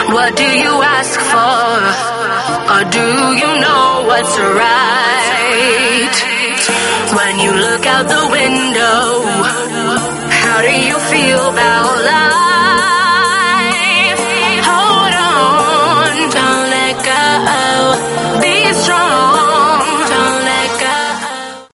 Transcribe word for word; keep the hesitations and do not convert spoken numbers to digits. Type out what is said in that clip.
What do you ask for? Or do you know what's right? When you look out the window,